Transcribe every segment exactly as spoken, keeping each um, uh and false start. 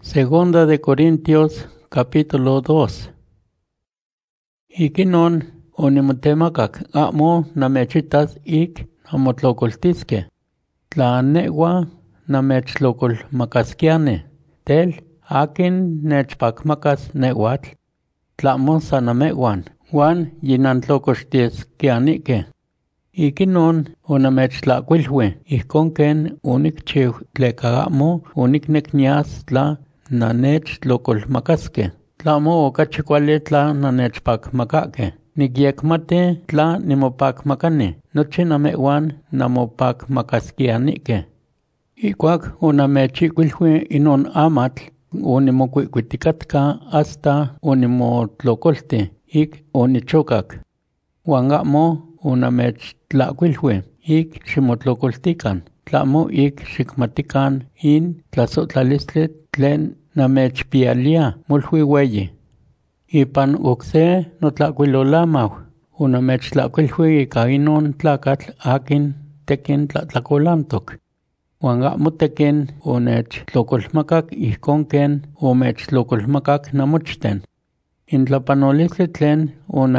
Segunda de Corintios, capítulo dos. Ikinon onimotemakak amo namechitas ik namotlokoltiske. Tla newa namechlokolmakaskiane. Tel akin nechpakmakas newatl. Tlamo sanamewan. Wan yinantlokoxtieskianike. Ikinon onamechtlaakuilwe. Ihkon ken onikchiw tleka amo onikneknias tla nanechlokolmakaske. Tlamo okachi kuali tla nanechpakmakake. Nikyekmati tla nimopakmakani. Nochi namewan namopakmakaskianike. Ikuak onamechikuilwe inon amatl, onimokuikuitikatka hasta onimotlokolti, ik onichokak. Wan amo onamechtlaakuilwe, ik ximotlokoltikan. Tlamo ik xikmatikan in tlasotlalistli tlen namechpialia molhui weyi. Ipan okse notlaakuilolamau, onamechtlaakuilwe ika inon tlakatl akin tekin tlatlakolantok. Wan amo tekin onechlokolmakak ihkon ken omechlokolmakak namochten. Intlapanolistli tlen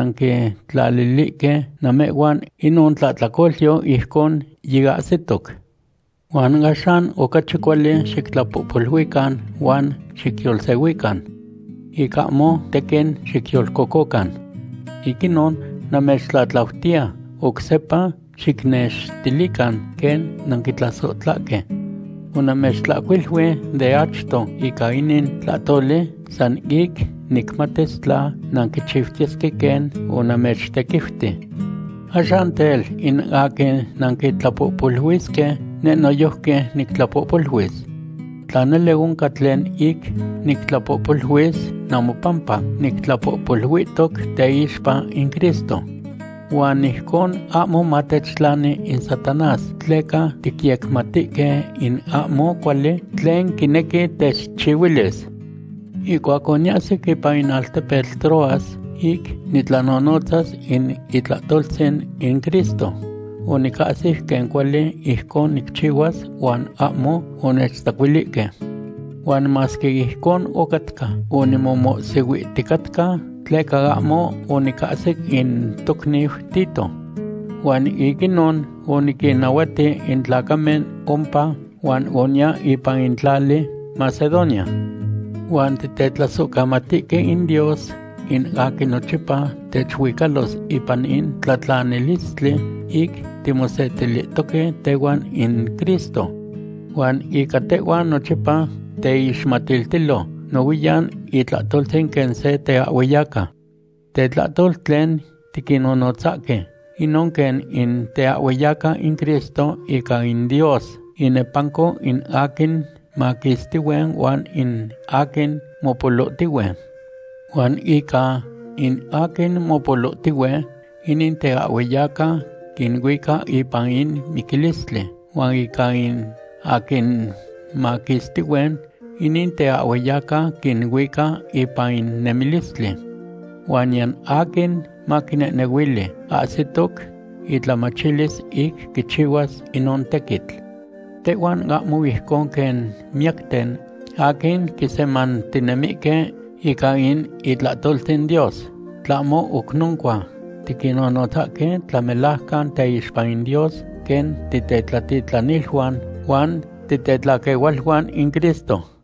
onankitlalilike namewan inon tlatlakolyo ihkon yiahsitok. Wan axan okachi kuali xiktlapopolhuikan wan xikyolsewikan. Ika amo tekin xikyolkokokan. Ikinon namechtlatlautia oksepa xiknextilikan ken nankitlasotlake. Onamechtlaakuilwe de achto ika inin tlatoli san ik nikmatis tla nankichiwtieske ken onamechtekifti. Axan tel in akin nankitlapopolhuiske ne noyohke niktlapopolhuis. Tla nele onka tlen ik niktlapopolhuis namopampa niktlapopolhuitok teixpa in Cristo. Wan ihkon amo matechtlani in Satanás tleka tikyekmatike in amo kuali tlen kineki techchiwilis. Ikuak oniahsik ipa in altepetl Troas, ik nitlanonotzas in itlatoltsin in Cristo. Onikahsik ken kuali ihkon nikchiwas wan amo onechtzakuilike. Wan maski ihkon okatka onimomosewihtikatka tleka amo onikahsik in tokniw Tito. Wan ikinon onikinnauati in tlakamen ompa wan onia ipan in tlali Macedonia. Wan titetlasokamatike in Dios in akin nochipa techwikalos ipan in tlatlanilistli ik timosetilitoke tewan in Cristo. Wan ika tewan nochipa teixmatiltilo nowiyan itlatoltsin ken se teahweyaka. Tetlatol tlen tikinonotzake, inon ken in teahweyaka in Cristo ika in Dios, inepanko in akin makistiwen wan in akin mopolotiwen. Wan ika in akin mopolotiwen, inin teahweyaka kinwika ipan in mikilistli, wan ika in akin makistiwen, inin teahweyaka kinwika ipan in nemilistli. Wan yan akin makinenewili ahsitok itlamachilis ik kichiwas inon tekitl. Tewan amo ihkon ken miakten akin kisemantinemike ika in itlatoltin Dios. Tlamo oknonkua tikinonotzake tlamelajkan teixpan in Dios ken titetlatitlanilhuan wan titetlakeualhuan in Cristo.